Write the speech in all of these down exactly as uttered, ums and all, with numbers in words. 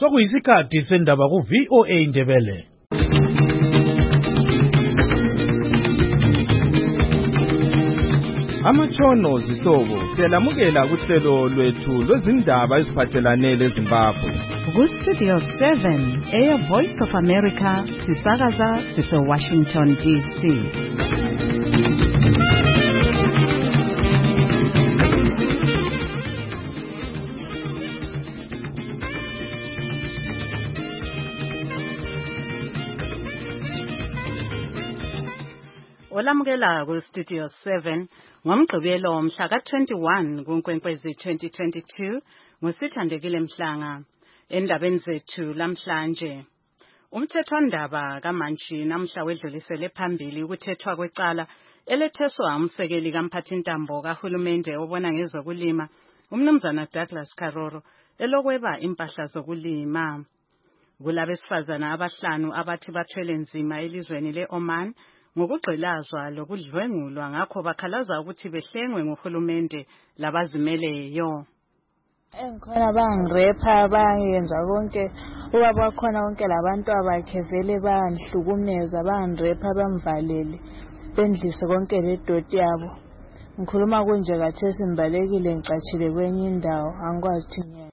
Sokuyisikhathi sendaba ku V O A Indebele. Amatshono zihlobo siyalamukela kuhlelo lwethu lwezindaba eziphathelane leZimbabwe. Ku Studio seven, Air Voice of America, sisakaza sise Washington D C. Olamukela ku Studio seven ngomgqibelo mhla ka twenty-one kuNkwenkwezi twenty twenty-two ngosithandekile Mhlanga. Endabeni zethu lamhlanje, umthethwandaba kaMantshi namhla wedlulisele phambili ukuthethwa kwecala eletheswa umsekeli kamphathintambo kahulumende obona ngezokulima umnumzana Douglas Karoro elokweba impahla zokulima. Kulabesifazana abahlanu abathi bathwele nzima elizweni leOman ngokugqilazwa lokudlwengulwa ngakho bakhalaza ukuthi behlengwe nguhulumende labazimeleyo. Enkhona bangirepa bayenza konke ubaba khona konke labantu abakhe vele bandihlukumeza bangirepa bamvalele bendlise konke ledoti yabo. Ngikhuluma kunje kathesi imbalekile ngicatshile kwenye indawo angikwazi thini.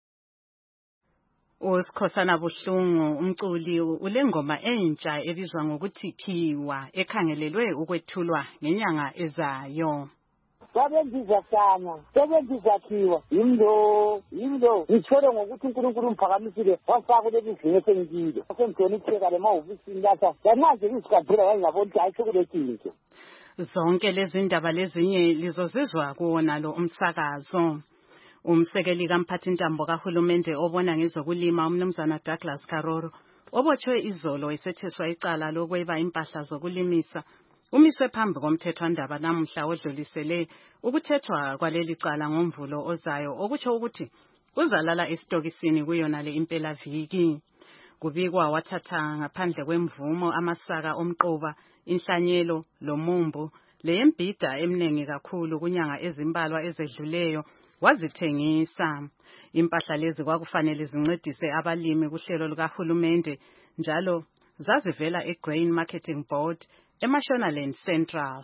uSikhosana Buhlungu umculi ulengoma entsha ebizwa ngokuthi Khiwa ekhangelelwe ukwethulwa ngenyanga ezayo. Babendiza sana, babendiza khiwa, yimlo, yimlo, ngithole ngokuthi uNkulunkulu umphakamisile wafaka leli zinto sengile. Sengithola ipheka lemahofisini lapha, yanaze isikhathela ngiyabona ukuthi ayithokoletinto. Zonke lezi ndaba lezinye lizozizwa kuwona lo umsakazo. Umsekeli kamphathintambo kahulumende obona ngezokulima umnumzana Douglas Karoro obotshwe izolo esetheswa icala lokweba impahla zokulimisa umiswe phambi komthethwandaba namhla odlulisele ukuthethwa kwaleli cala ngomvulo ozayo okutsho ukuthi uzalala esitokisini kuyona le impela viki. Kubikwa wathatha ngaphandle kwemvumo amasaka omqoba inhlanyelo lomumbu leyembida emnengi kakhulu kunyanga ezimbalwa ezedluleyo wazithengisa. Impahla lezi kwakufanele zincedise abalimi kuhlelo lukahulumende njalo zazivela eGrain Marketing Board eMashonaland Central.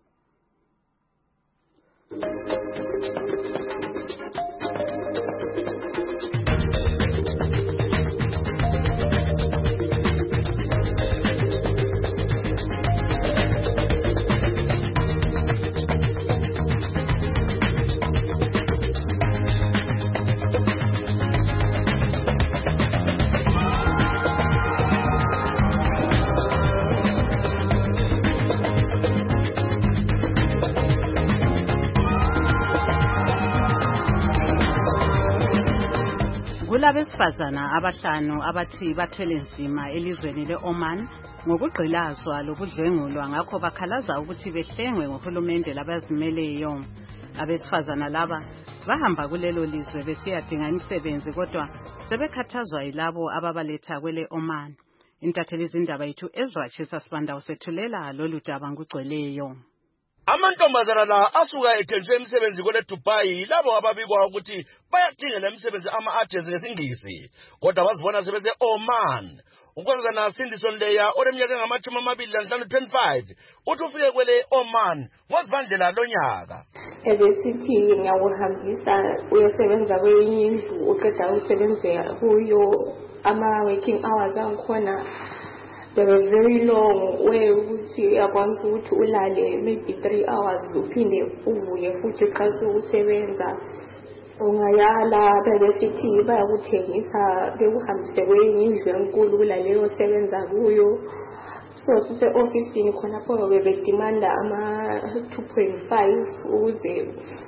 Kulabesifazana abahlanu abathi bathwele nzima elizweni leOman ngokugqilazwa lokudlwengulwa ngakho bakhalaza ukuthi behlengwe nguhulumende labazimeleyo. Abesifazana laba bahamba kulelo lizwe besiyadinga imisebenzi kodwa sebekhathazwa yilabo ababaletha kwele Oman. Intatheli izindaba yethu Ezra Chisa Sibanda usethulela lolu daba ngugcweleyo. Amantombazana la asuka ethenjwe imisebenzi kwele Dubai labo ababikwa ukuthi bayadingela imisebenzi ama-agency ngesingisi kodwa bazibona sebeze Oman. Unkosazana Sindison Leya oleminyaka engamashumi amabili lanhlanu twenty-five uthi ufike kwele Oman ngozibandlela lonyaka. Ebesithi ngiyawuhambisa uyosebenza kwenye indlu uqeda usebenzela kuyo ama-working hours angikhona. They were very long where ukuthi yakwanisa ukuthi ulale maybe three hours uphinde uvuke futhi uqase ukusebenza. Ungayala besithi bayakuthengisa bekuhambise kwenye indlu enkulu kulaleyo sebenza kuyo. So sise officeini khonapho bebedimanda ama two point five ukuze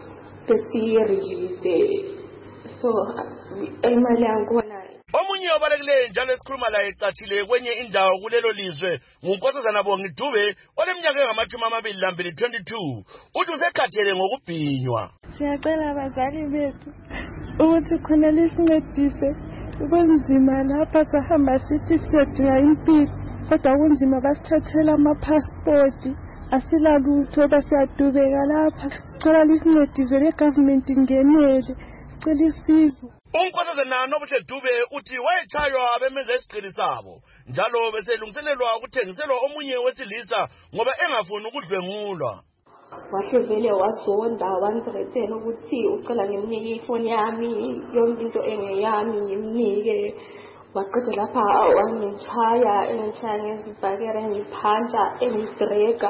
besi-release. So imali yangikhona. Omunye obalekileyo njalo esikhuluma la ecatshile kwenye indawo kulelo lizwe ngunkosazana Bongi Dube oleminyaka engamashumi amabili lambili twenty-two uthi usekhathele ngokubhinywa. Siyacela abazali bethu ukuthi khona lisincedise ubunzima lapha sahamba sithi siyadinga impilo kodwa kunzima basithathela ama-passport asilalutho basiyadubeka lapha. Cela lisincedise le government ingenele sicela isizo. Unkosazana Nobuhle Dube uthi wayetshaywa bemenza isigqili sabo njalo beselungiselelwa ukuthengiselwa omunye wesilisa ngoba engafuni ukudlwengulwa. Wahle vele wazonda wangiretela ukuthi ucela ngimnike ifoni yami yonke into engeyami ngimnike. Waqeda lapha wangitshaya engitshaya ngezibhakera engiphantsa engibreka.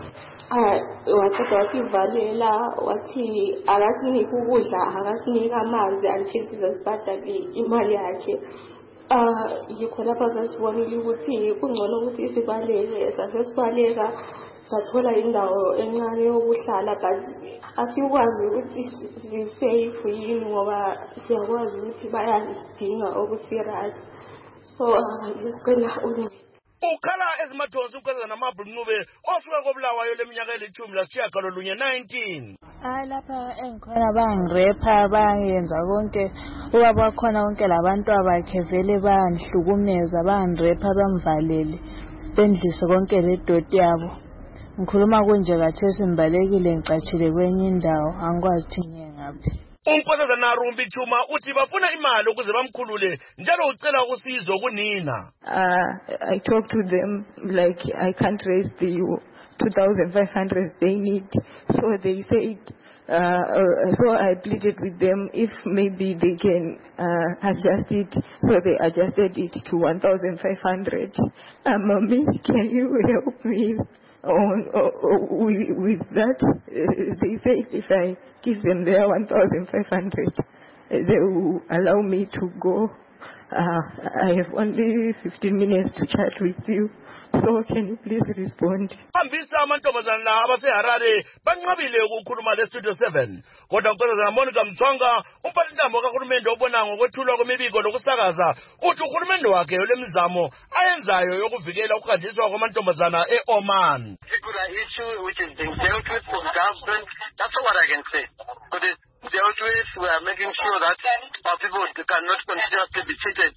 Ah, waqeda wasivalela wathi akasinike ukudla akasinike amanzi until sizasibhadala imali yakhe. Ah, yikho lapha sasibonile ukuthi kungcono ukuthi isibaleke. Sasesibaleka sathola indawo encane yokuhlala but asikwazi ukuthi sisafe yini ngoba siyakwazi ukuthi bayasidinga okuserious. So ngisicela unike. Ukhala ezimathonsi unkosazana Mabhunqube osuka koBulawayo leminyaka elithumi lasishiyagalolunye nineteen. Hayi lapha engikhona bangirepha bayenza konke ubaba wakhona konke labantu abakhe vele bayandihlukumeza bangirepha bamvalele bendlise konke ledoti yabo. Ngikhuluma kunje kathesi imbalekile ngicatshile kwenye indawo angikwazi ukuthi ngiye ngaphi. Unkosazana Rumbi Chuma uthi bafuna imali ukuze bamkhulule njalo ucela usizo kunina. Uh, I talked to them like I can't raise the two thousand five hundred they need. So they said, uh, uh, so I pleaded with them if maybe they can uh, adjust it. So they adjusted it to one thousand five hundred. Uh, Mommy, can you help me? On, on, on, with, with that, uh, they say if I give them their one thousand five hundred, uh, they will allow me to go. Uh, I have only fifteen minutes to chat with you, so can you please respond? Ambisa amantombazana abaseHarare banqabile ukukhuluma leStudio seven. Kodwa unkosazana Monica Mthwanga umphathintambo kahulumende obona ngokwethulwa kwemibiko lokusakaza uthi uhulumende wakhe lemizamo ayenzayo yokuvikela ukuhanjiswa kwamantombazana eOman. Particular issue which is being dealt with for the government, that's what I can say. But it's dealt with, we are making sure that our people cannot continuously be treated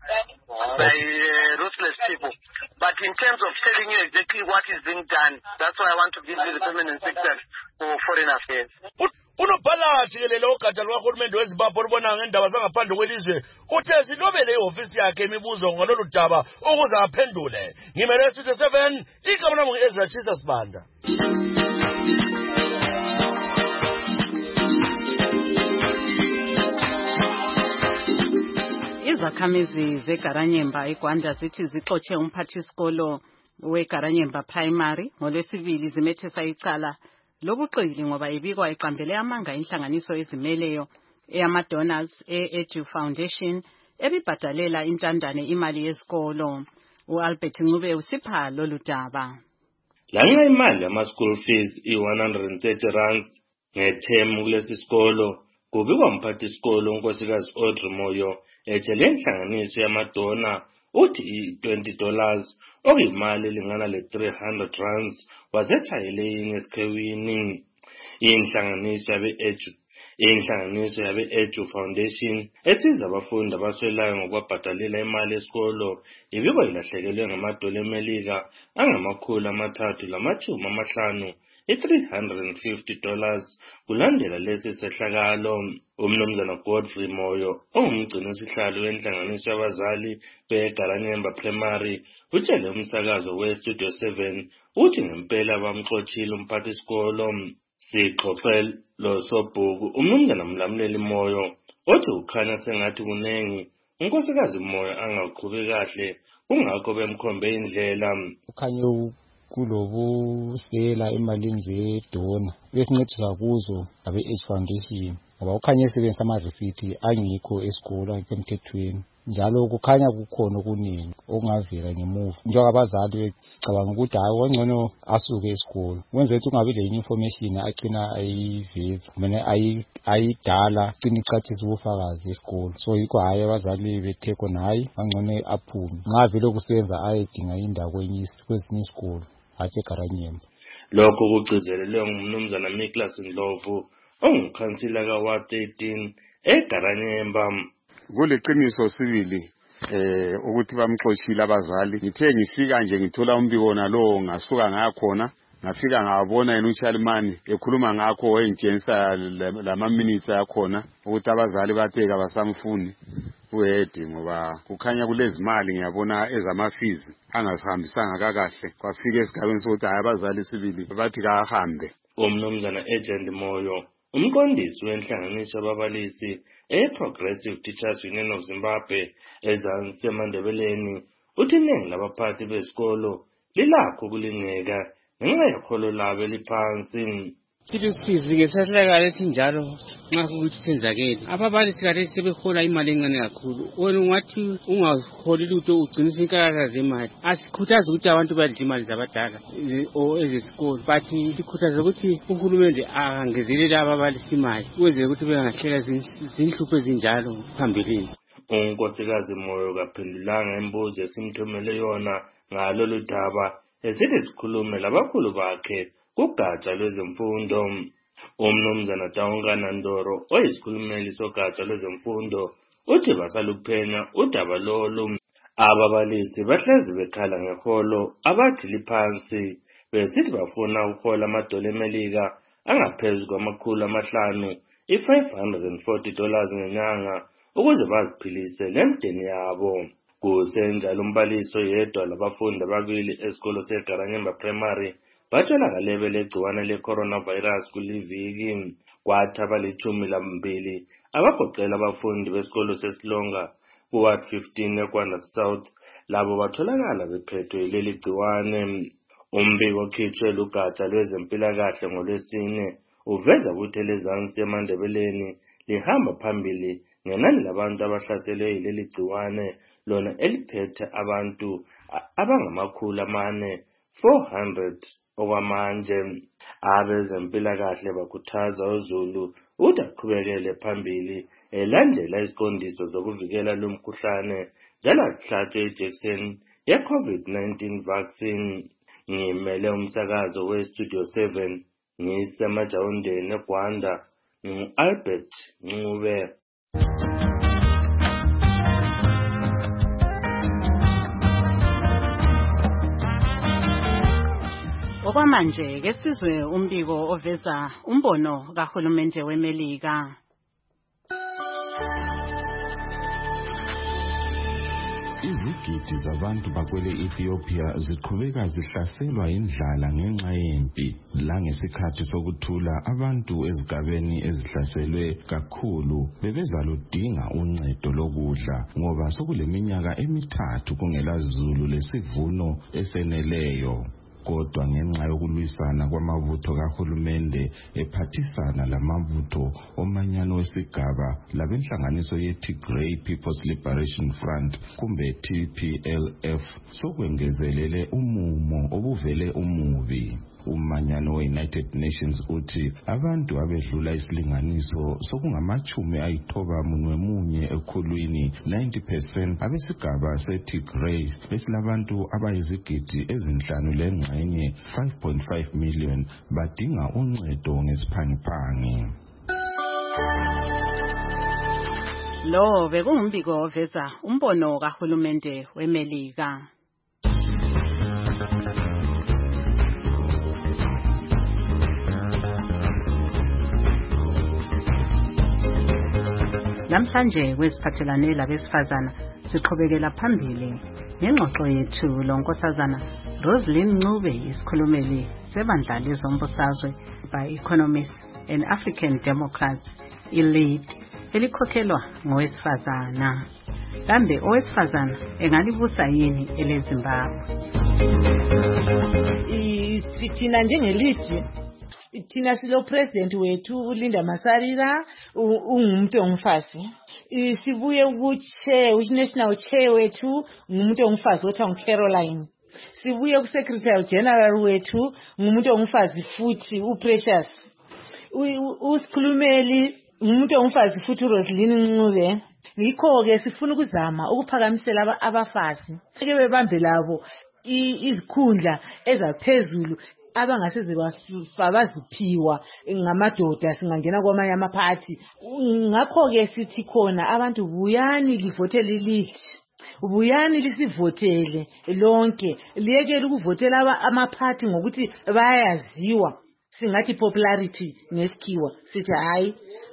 by uh, ruthless people. But in terms of telling you exactly what is being done, that's why I want to give you the permanent secretary for foreign affairs. Unobhala jikelele ogatsha lukahulumende weZimbabwe olubona ngendaba zangaphandle kwelizwe uthe silobele ihhovisi yakhe imibuzo ngalolu daba ukuze aphendule. Ngimele Studio seven igama lami ngu-Ezra Chisa Sibanda. Izakhamizi zeGaranyemba eGwanda zithi zixotshe umphathisikolo weGaranyemba Primary ngolwesibili zimethesa icala lobuqili ngoba ibikwa iqambele amanga inhlanganiso ezimeleyo eyama-donors e-Edu Foundation ebibhadalela intandane imali yesikolo. U-Albert Ncube usipha lolu daba. Lanxa imali yama-school fees i-one hundred thirty rands ngethemu kulesi sikolo kubikwa umphathisikolo unkosikazi Audrey Moyo ethi le nhlanganiso yamadona uthi i-twenty dollars okuyimali elingana le-three hundred rands wazetshayele inye esikhewini. Inhlanganiso yabe-Edu inhlanganiso yabe-Edu Foundation esiza abafundi abaswelayo ngokwabhadalela imali yesikolo ibikwa ilahlekelwe ngamadola emelika angamakhulu amathathu lamatshumi amahlanu i-three hundred fifty dollars kulandela lesi sehlakalo. Umnumzana Godfrey Moyo ongumgcini wesihlalo wenhlanganiso yabazali beGaranyemba Primary utshele umsakazo weStudio seven uthi ngempela bamxotshile umphathisikolo. Sixoxele lo Sobhuku umnumzana Mlamleli Moyo othi ukhanya sengathi kunengi unkosikazi Moyo angaqhubi kahle kungakho bemkhombe indlela. Ukhanya kulobusela emalini zedona besincedisa kuzo abe-H Foundation ngoba ukhanya esebenzisa ama-receipt angikho esikolo angikho emthethweni njalo kukhanya kukhona okuningi okungavela ngemuva. Njengoba abazali sicabanga ukuthi hayi wangcono asuke esikolo wenze ukuthi ungabi le information agcina ayiveza kumele ayidala agcina icathisa ubufakazi esikolo. So yikho hayi abazali bethe khona hayi wangcono aphume nxa vele kusenza ayedinga indawo kwesinye isikolo athi eGaranyemba. Lokho kugcizelelwe ngumnumzana Nicholas Ndlovu ongukhansila ka-Ward thirteen eGaranyemba. Kuliqiniso sibili eh ukuthi bamxoshile abazali. Ngithe ngifika nje ngithola umbiko nalo ngasuka ngakhona ngafika ngabona yena uCharlimani ekhuluma ngakho wayengitshengisa lama minutes akhona ukuthi abazali bathe kabasamfuni uHedi ngoba kukhanya kulezimali ngiyabona ezama fees angasihambisanga kakahle kwafika esigabeni sokuthi hayi abazali sibili bathi kahambe. Umnumzana Agent Moyo umqondisi wenhlanganiso yababalisi e-Progressive Teachers Union of Zimbabwe ezansi eMandebeleni uthi iningi labaphathi besikolo lilakho kulingeka ngenxa yeholo labo eliphansi. Sithi sizike sahlakala esinjalo nxa ukuthi senzakele ababalisi kade sebehola imali encane kakhulu wena ungathi ungaholi lutho ugcinisa inkathazo zemali asikhuthaza ukuthi abantu badle imali zabadala o ezesikolo but sikhuthaza ukuthi uhulumende angezelele ababalisi imali ukwenzela ukuthi bengahlela zinhlupho ezinjalo phambilini. Unkosikazi Moyo kaphendulanga imbuzo esimthumele yona ngalolu daba esithi sikhulume labakhulu bakhe kugatsha lwezemfundo. Umnumzana Taungana Ndoro oyisikhulumeli sogatsha lwezemfundo uthi basaluphenya udaba lolu ababalisi bahlezi bekhala ngeholo abathi liphansi besithi bafuna ukuhola amadola emelika angaphezulu kwamakhulu amahlanu i-five hundred forty dollars ngenyanga ukuze baziphilise lemndeni yabo. Kusenjalo umbalisi oyedwa labafundi ababili esikolo seGaranyemba Primary batholakale legciwane le-coronavirus kuliviki kwathi abalitshumi lambili abagoqela abafundi besikolo seSilonga kuward fifteen eKwanda South labo batholakala bephethwe leli gciwane. Umbiko okhitshwe lugatsha lwezempilakahle ngolwesine uveza ukuthi elezansi eMandebeleni lihamba phambili ngenani labantu abahlaselwe yileli gciwane lona eliphethe abantu abangamakhulu amane four hundred okwamanje. Abezempilakahle bakhuthaza uZulu ukuthi aqhubekele phambili elandela iziqondiso zokuvikela lo mkhuhlane njalo ahlatshwe ijekiseni ye-COVID nineteen vaccine. Ngimele umsakazo we-Studio seven ngisemajawundeni eGwanda ngu-Albert Ncube. Okwamanje ke sizwe umbiko oveza umbono kahulumende weMelika. Izigidi zabantu bakwele Ethiopia ziqhubeka zihlaselwa indlala ngenxa yempi. La ngesikhathi sokuthula abantu ezigabeni ezihlaselwe kakhulu bebezaludinga uncedo lokudla ngoba sokuleminyaka emithathu kungela zulu lesivuno eseneleyo. Kodwa ngenxa yokulwisana kwamabutho kahulumende ephathisana lamabutho omanyano wesigaba labenhlanganiso ye-Tigray People's Liberation Front kumbe T P L F sokwengezelele umumo obuvele umubi. Umanyano we-United Nations uthi abantu abedlula isilinganiso sokungamachumi ayithoba munwe munye ekhulwini ninety percent abesigaba se-Tigray besilabantu abayizigidi ezinhlanu lengxenye five point five million badinga uncedo ngesiphangiphangi. Lo bekumbiko oveza umbono kahulumende weMelika. Namhlanje kwesiphathelane labesifazana siqhubekela phambili ngengxoxo yethu lonkosazana Roslyn Ncube isikhulumeli sebandla lezombusazwe by Economists and African Democrats i-Lead elikhokhelwa ngowesifazana. Kambe owesifazana engalibusa yini eleZimbabwe? Thina njenge-Lead thina silo president wethu uLinda Masarira ungumuntu ongumfazi. Sibuye ukuchair unational chair wethu ngumuntu ongumfazi othiwa nguCaroline. Sibuye ku-secretary general wethu ngumuntu ongumfazi futhi uPrecious. Usikhulumeli ngumuntu ongumfazi futhi uRoslyn Ncube. Ngikho-ke sifuna ukuzama ukuphakamisela abafazi eke bebambe labo izikhundla ezaphezulu abangaseze baziphiwa ngamadoda singangena kwamanye amaphathi. Ngakho ke sithi khona abantu buyani livotele iLead Ubuyani lisivotele lonke liyekele ukuvotela amaphathi ngokuthi bayaziwa singathi popularity ngesikhiwa sithi hayi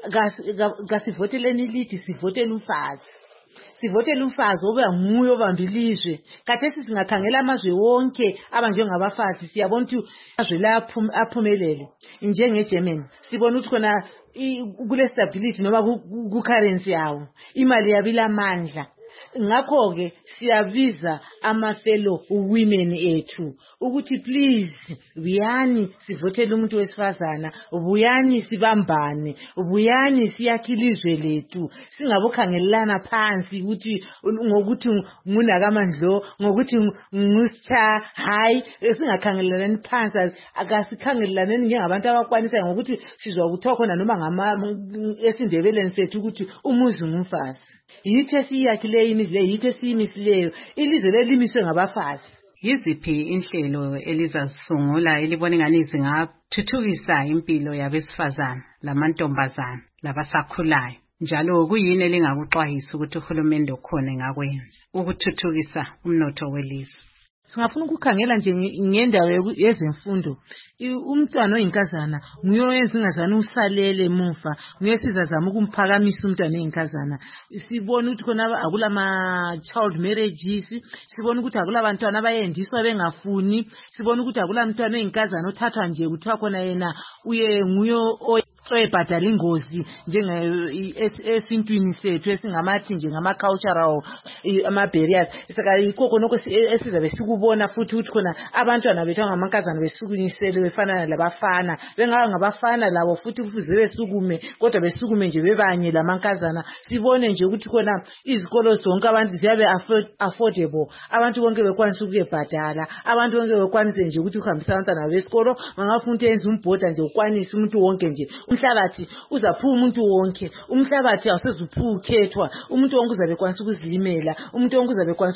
kasivoteleni lithi sivotele umfazi sivotele umfazi oba nguye obambilizwe kathesi singakhangela amazwe wonke abanjengabafazi siyabona ukuthi amazwe la aphumelele njengeGermany sibona ukuthi khona kule stability noma ku currency yawo imali yabila amandla ngakho ke siyabiza ama fellow women ethu ukuthi please buyani sivotele umuntu wesifazana buyani sibambane buyani siyakhilizwe lethu singabokhangelana phansi ukuthi ngokuthi ngunakamandlo ngokuthi ngusitha hayi singakhangelelani phansi akasikhangelelani njengabantu abakwanisa ngokuthi sizwa ukuthi khona noma ngama esindebeleni sethu ukuthi umuzi ngumfazi yithi esiyakhile imizi le yithi esiyimisileyo ilizwe lelimiswe ngabafazi. Yiziphi inhlelo elizasungula elibona ngani zingathuthukisa impilo yabesifazana lamantombazana labasakhulayo njalo kuyini elingakuxwayisa ukuthi uhulumende ukhona ngakwenza ukuthuthukisa umnotho welizwe? Singafuna ukukhangela nje ngendawo yezemfundo umntwana oyinkazana nguye oyenza ingazana usalele emuva nguye sizazama ukumphakamisa umntwana oyinkazana sibona ukuthi khona akula ma child marriages sibona ukuthi akula abantwana abayendiswa bengafuni sibona ukuthi akula mntwana oyinkazana othathwa nje kuthiwa khona yena uye nguye soyibhadala ingozi njenge esintwini sethu esingamathi nje ngama cultural ama barriers saka ikho nokho esizabe sikubona futhi ukuthi khona abantwana bethu ngamankazana besukunyisele befana labafana bengaba ngabafana labo futhi kufuze besukume kodwa besukume nje bebanye lamankazana sibone nje ukuthi khona izikolo zonke abantu ziyabe affordable abantu bonke bekwanisa ukuyebhadala abantu bonke bekwanisa nje ukuthi uhambisa abantwana besikolo ngangafuna yenza umbhoda nje ukwanisa umuntu wonke nje umhlabathi uzaphuma umuntu wonke umhlabathi awusezuphuka ukhethwa umuntu wonke uzabe kwanisa ukuzilimela umuntu wonke uzabe kwanisa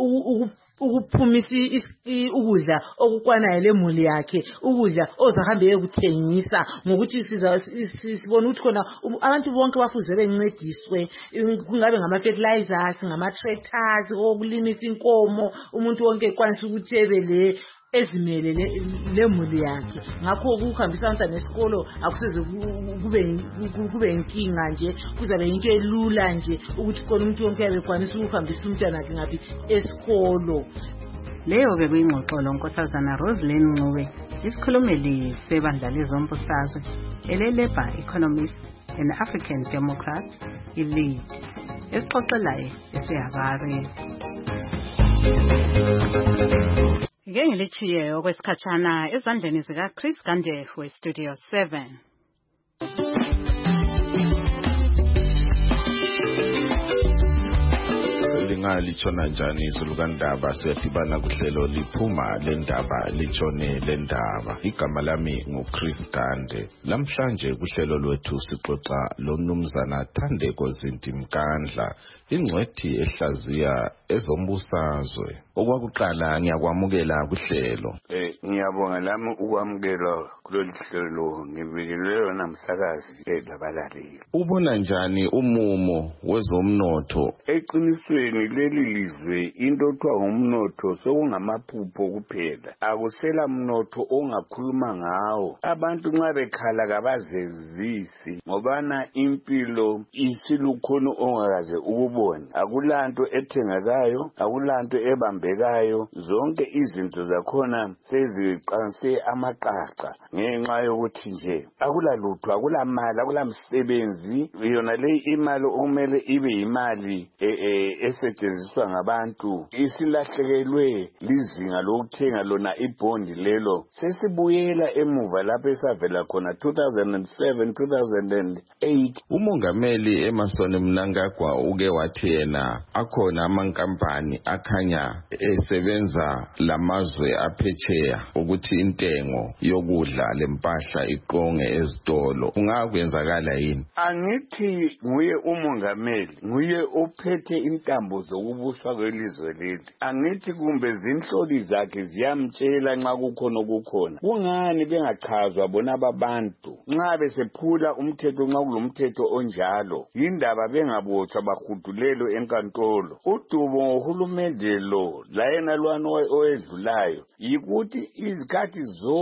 ukuphumisa ukudla okukwanayo lemuli yakhe ukudla ozahambe yekuthengisa ngokuthi sibona ukuthi khona abantu bonke bafuze bencediswe kungabe ngama fertilizers ngama tractors okulimisa inkomo umuntu wonke kwanisa ukuthi ebele ezimele lemuli yakhe ngakho ukuhambisa abantwana esikolo akuseze kube kube inkinga nje kuzabe into elula nje ukuthi khona umuntu wonke yabekwanisa ukuhambisa umntwana wakhe ngapi esikolo. Leyo bekuyingxoxo lonkosazana Roselyn Ncube isikhulumeli sebandla lezombusazwe ele-Labour Economist and African Democrats i-Lead esixoxelayo eseHarare. Ngeke ngilichiye okwesikhatshana ezandleni zika Chris Gande we Studio seven. Litshona njani izulu kandaba siyadibana kuhlelo liphuma lendaba litshone lendaba igama lami nguChris Gande lamhlanje kuhlelo lwethu sixoxa loMnumzana Thandeko Zintimkandla ingcwethi ehlaziya ezombusazwe. Okwakuqala ngiyakwamukela kuhlelo. Eh ngiyabonga lami ukwamukelwa kulolu hlelo ngibikelwe namhlakazi labalaleli. Ubona njani umumo wezomnotho? Eqinisweni leli lizwe into othiwa ngumnotho sokungamaphupho kuphela akusela mnotho ongakhuluma ngawo abantu nxa bekhala kabazezisi ngobana impilo isilukhona ongakaze ukubona akulanto ethengakayo akulanto ebambekayo zonke izinto zakhona seziqanse amaqaqa ngenxa yokuthi nje akulalutho akulamali akulamsebenzi yona le imali okumele ibe imali esetshenziswa ngabantu isilahlekelwe lizinga lokuthenga lona ibondi lelo sesibuyela emuva lapho esavela khona two thousand seven two thousand eight. Umongameli Emmerson Mnangagwa uke wathi yena akhona amankampani akhanya esebenza lamazwe aphetsheya ukuthi intengo yokudla lempahla iqonge ezitolo kungakwenzakala yini? Angithi nguye umongameli, nguye ophethe intambo zokubuswa kwelizwe leli. Angithi kumbe zinhloli zakhe ziyamtshela nxa kukhona okukhona. Kungani bengachazwa bona ababantu nxa besephula umthetho nxa kulomthetho onjalo? Yindaba bengabotshwa bahudulelo enkantolo. Udubo ngohulumende lo layena lwana owedlulayo yikuthi izikhathi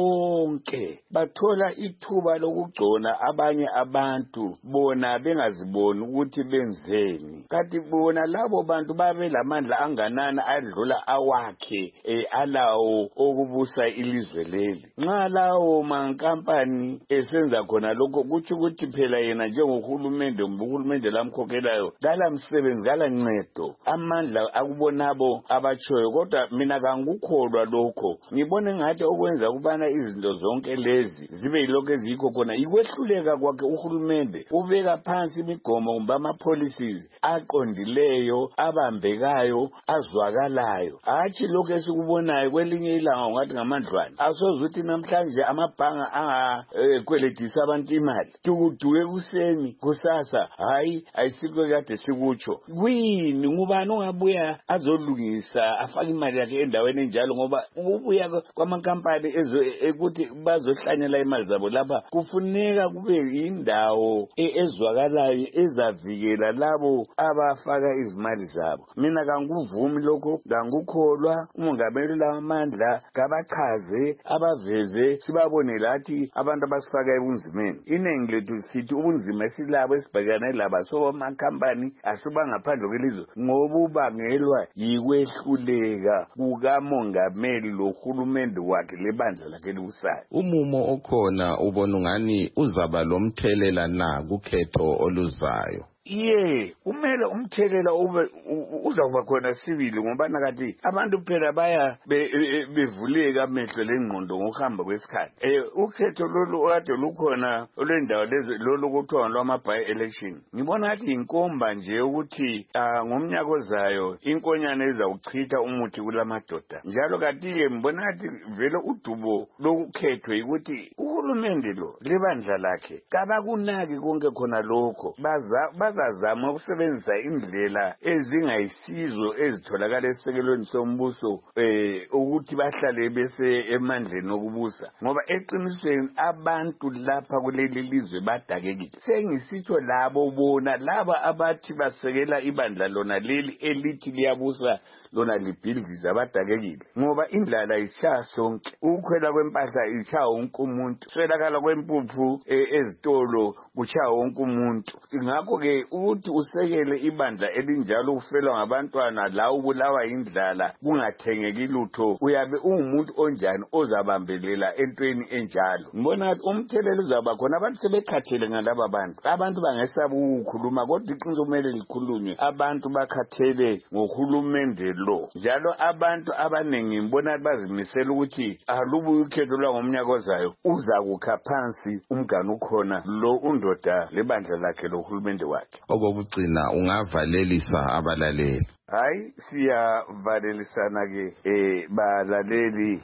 zonke bathola ithuba lokugcona abanye abantu bona bengaziboni ukuthi benzeni. Kathi bona labo bantu babe lamandla anganana adlula awakhe e, alawo okubusa ilizwe leli. Nxa lawo mankampani esenza khona lokho kuthi ukuthi phela yena njengohulumende uhulumende lamkhokhelayo kala msebenzi kala ncedo amandla akubonabo abatshoyo. Kodwa mina kangikholwa lokho. Ngibone ngathi okwenza kubana izinto zonke lezi zibe yilokho ezikho khona ikwehluleka kwakhe uhulumende ubeka phansi imigomo kumbe ama-policies aqondileyo abambekayo azwakalayo. Hatshi lokho esikubonayo kwelinye ilanga ngathi ngamandlwane. Asoze ukuthi namhlanje amabhanga angakweletisa abantu imali tukuduke kuseni kusasa hayi ayisikwe kade sikutsho. Kwini ngubani ongabuya azolungisa afake imali yakhe endaweni enjalo ngoba ubuya kwamankampani ukuthi bazohlanyela imali zabo lapha kufuneka kube indawo ezwakalayo ezavikela labo abafaka izimali zabo. Mina kanguvumi lokho, kangukholwa. Umongameli lamandla kabachaze abaveze sibabone lathi abantu abasifaka ebunzimeni. Inengi lethu sithi ubunzima esilabo esibhekana laba so amakhampani asuba ngaphandle kwelizwe ngoba ubangelwa yikwehluleka kukamongameli lohulumende wakhe lebandla lakhe libusayo. Umumo okhona ubona ngani uzaba lomthelela na kukhetho oluzayo? Ye, kumele umthelela ube uzawuba khona sibili ngoba nakathi abantu phela baya bevuleka amehlo lengqondo ngokuhamba kwesikhathi. Eh ukhetho lolu kade lukhona olwendawo lezi lolu kuthiwa lwama by election. Ngibona ngathi inkomba nje ukuthi ngomnyaka ozayo inkonyane ezawuchitha umuthi kulamadoda. Njalo kanti ke ngibona ngathi vele udubo lokukhethwe ukuthi uhulumende lo lebandla lakhe kabakunaki konke khona lokho. Baza bazama ukusebenzisa indlela ezingayisizo ezitholakala esisekelweni sombuso eh ukuthi bahlale bese emandleni okubusa ngoba eqinisweni abantu lapha kuleli lizwe badakekile. Sengisitsho labo bona laba abathi basekela ibandla lona leli elithi liyabusa lona libhildiza abadakekile ngoba indlala isha sonke. Ukukhwela kwempahla isha wonke umuntu, swelakala kwempuphu ezitolo kucha wonke umuntu. Ngakho ke ukuthi usekele ibandla elinjalo ufelwa ngabantwana la ubulawa indlala kungathengeki lutho uyabe ungumuntu onjani ozabambelela entweni enjalo. Ngibona ukuthi umthelelo uzaba khona abantu sebekhathele ngalaba bantu. Abantu bangesaba ukukhuluma kodwa iqiniso kumele likhulunywe. Abantu bakhathele ngohulumende lo. Njalo abantu abanengi ngibona bazimisela ukuthi alubuye ukhetho lwangomnyaka ozayo uzakukha phansi umganu ukhona lo undoda lebandla lakhe lohulumende wakhe. Okokugcina ungavalelisa abalaleli. Hayi siyavalelisana ke eh balaleli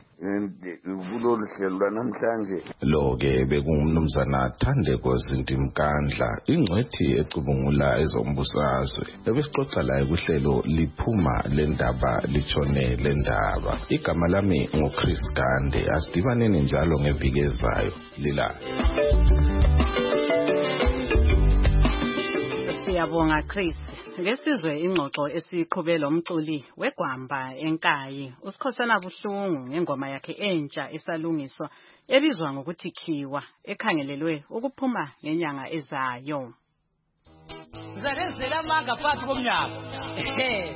kulolu hlelo lwanamhlanje. Lo ke bekungumnumzana Thandeko Zindimkandla ingcwethi ecubungula ezombusazwe. Ebesixoxa la kuhlelo liphuma lendaba litshone lendaba. Igama lami ngoChris Gande. Asidibaneni njalo ngeviki ezayo lila. Siyabonga Chris. Ngesizwe ingxoxo esiqhubela umculi weGwamba eNkayi uSikhosana Buhlungu ngengoma yakhe entsha esalungiswa ebizwa ngokuthi Khiwa ekhangelelwe ukuphuma ngenyanga ezayo. Zalenzela amanga phakathi komnyaka. Ehe.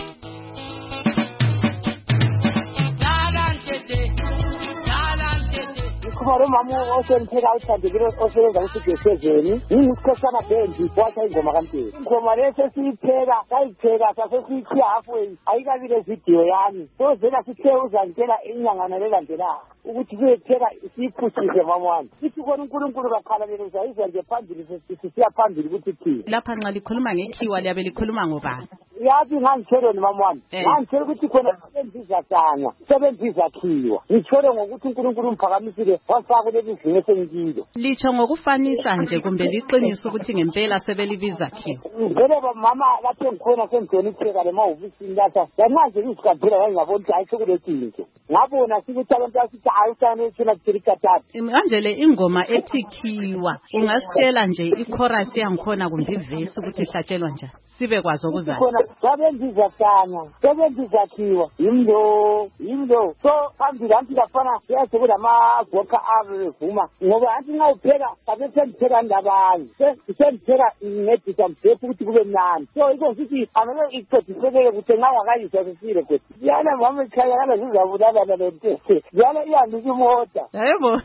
Dalantete. Dalantete. Kumaro mamu osentheka uthandekile osebenza kusigezezeni ngikukhosana bendi wathi ingoma kaMthembu. Ingoma leso siyipheka sayipheka sasesiyikhya halfway ayikabile video yami sozela sithe uzantela inyangana lelandelayo ukuthi kuyepheka siyiphuthise mamwami sithi kona uNkulunkulu bakhalalele uzayizwa nje phambili sisiya phambili ukuthi thi lapha nxa likhuluma ngekhiwa liyabe likhuluma ngobani? yathi ngangitshelo noma wami ngangitshela ukuthi khona sebenzisa sanya sebenzisa khiwa ngitshole ngokuthi uNkulunkulu umphakamisile wasaka kuleli zinga esengikilo litsho ngokufanisa nje kumbe liqinisa ukuthi ngempela sebelibiza khiwa vele mama lapho ngikhona sengidona ipheka lemahhovisini lapha manje isikhathela ngiyabona ukuthi ayikho kuletinto ngabona sikuthi abantu asithi hayi usane ethina kuthikathathu manje le ingoma ethi khiwa ungasitshela nje ichorus yangikhona kumbe ivesi ukuthi ihlatshelwa njani sibe kwazi okuzayo khona sebenziza sanya sebenziza khiwa yimlo yimlo so phambili anti lafana yazi ukuthi amagoka avuma ngoba anti nxa upheka kabe sengipheka ndabanye sengitheka ngedisa mphepha ukuthi kube mnandi so iko sithi amele iqediseke ukuthi nxa wakayizwa sesile kuthi yana mama ikhaya kana zizabulala lentese yana iyanika imota yebo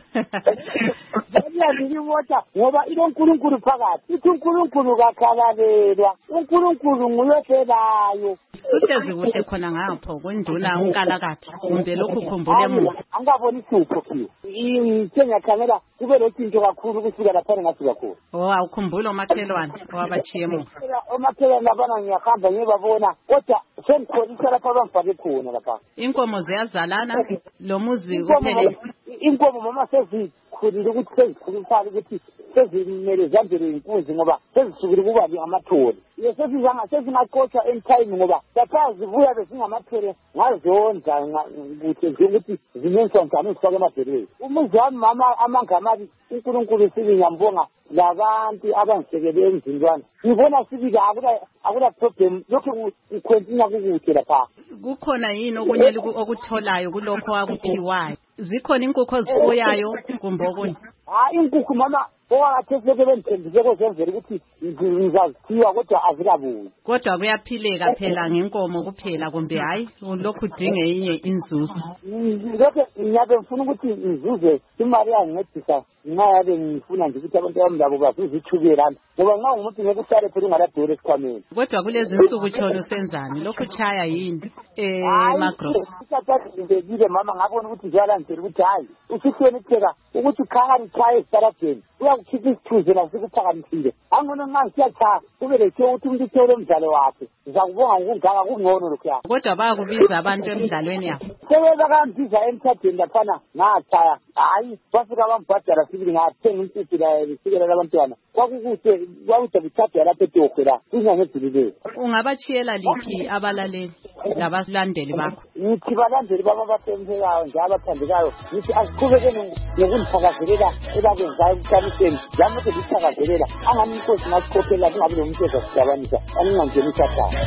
iyanika imota ngoba ilonkulunkulu phakathi ithi unkulunkulu kakhalalelwa unkulunkulu nguyohlelayo suhlezi kuhle khona ngapho kwenduna unkalakatha kumbe lokhu khumbule emuva angaboni isupho khiyo ngithengakhangela kube lezinto kakhulu kusuka lapha ngasuka khona oh awukhumbula umakhelwane owabachiye emuva omakhelwane labana ngiyahamba ngiyebabona kodwa sengikholisa lapha abangifake khona lapha inkomo ziyazalana lo muzi uphele inkomo mama sezikhulile ukuthi sezikhuluphala ukuthi sezimele zambele inkunzi ngoba sezisukile kuba ngamathole yesezizanga sezingaqotsha emthayini ngoba lapha zibuya bezingamathole ngazonda ukuthi nje ukuthi zimenza njani usifake emabheleni umuzi wami mama amangamabi uNkulunkulu sinyambonga labantu abangisekele emzini wami ngibona sibika akula akula problem lokho ukhontinya kukuhle lapha kukhona yini okunye okutholayo kulokho akuphiwayo zikhona inkukhu ozifuyayo kumbe okunye hayi inkukhu mama owakatheseke bendithembise kozenzela ukuthi ngizazithiwa kodwa azikabuyi kodwa kuyaphileka phela ngenkomo kuphela kumbe hayi lokhu udinge inye inzuzo lokho ngiyabe ngifuna ukuthi ngizuze imali yangincedisa nxa yabe ngifuna nje ukuthi abantu bami labo bazuze ithubela ngoba nxa ngumuntu ngeke usale phela ungaladoli esikhwameni kodwa kulezi nsuku tshona usenzani lokhu chaya yini eh magros isathathindekile mama ngabona ukuthi ngiyalandela ukuthi hayi usihlweni kupheka ukuthi ukhanga lichaye esitarageni uyakukhipha isithuze nasikuphakamisile angcono nxa ngisiyacha kube lethiwe ukuthi umuntu uthole umdlalo wakhe ngizakubonga ngokungaka kungcono lokhu yakho kodwa bayakubiza abantu emdlalweni yakho sebeza kambiza emthadweni laphana ngachaya hayi bafika bambhadala sibili ngathenga insisi la lisikela labantwana kwakukuhle kwakude kuthadwa lapha etohwe la ingangedilileyo ungabachiyela liphi abalaleli labalandeli bakho ngithi balandeli baba basemphekayo nje abathandekayo ngithi asiqhubekeni ngokundithakazelela ebakwenzayo kukhamiseni lami ukuthi ngithakazelela angani inkosi ngasikhophela kungabi nomuntu ezasidabanisa angingangeni isathana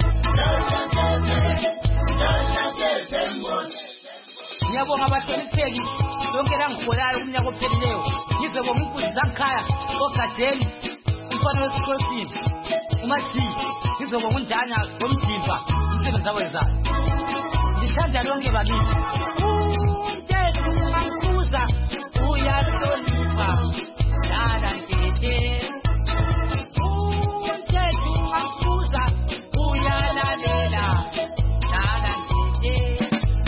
ngiyabonga abahlonipheki lonke langikholayo kumnyaka ophelileyo ngizobonga inkunzi zangikhaya ogadeni umfana wesikhosini umathi ngizobonga undanya womdimba umsebenzi awenzayo ngithanda lonke bakithi umthetho ungambuza uyahlonipha dala ntete umthetho ungambuza uyalalela dala ntete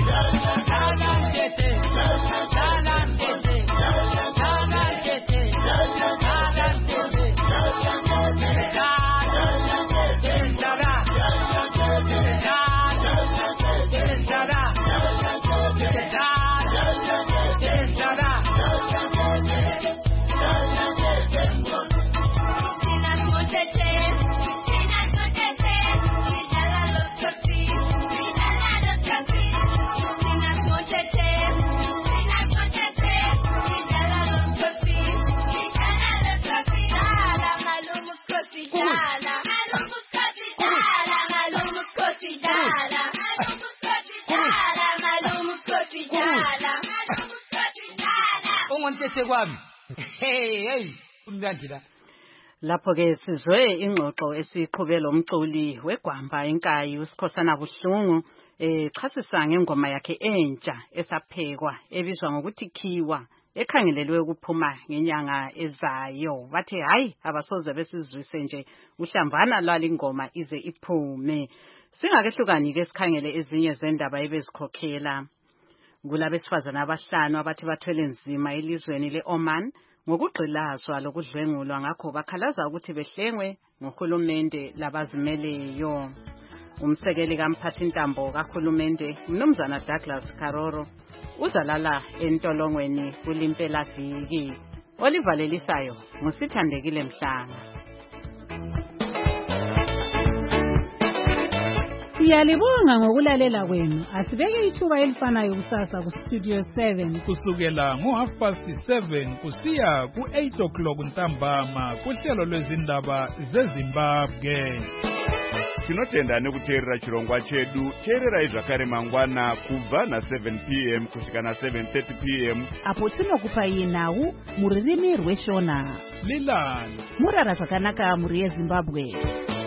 ungontese kwami hey hey umlandela lapho ke sizwe ingxoxo esiqhubela umculi wegwamba enkayi uSikhosana Buhlungu echasisa ngengoma yakhe entsha esaphekwa ebizwa ngokuthi Khiwa ekhangelelwe ukuphuma ngenyanga ezayo bathi hayi abasoze besizwise nje uhlambana lwalingoma ize iphume singakehlukani ke sikhangele ezinye zendaba ebezikhokhela kulabesifazana abahlanu abathi bathwele nzima elizweni leOman ngokugqilazwa lokudlwengulwa ngakho bakhalaza ukuthi behlengwe ngohulumende labazimeleyo Umsekeli kamphathintambo kahulumende umnumzana Douglas Karoro uzalala entolongweni kulimpela viki. Olivalelisayo ngusithandekile Mhlanga. Siyalibonga ngokulalela kwenu. Asibeke ithuba elifanayo kusasa ku Studio seven kusukela ngo half past seven kusiya ku eight o'clock ntambama kuhlelo lwezindaba zeZimbabwe. Tinotenda nekuteerera chirongwa chedu. Teerera zvakare mangwana kubva na seven p m kusvika na seven thirty p m apo tinokupai nhau muririmi rweshona. Lilani Murara zvakanaka muri yeZimbabwe.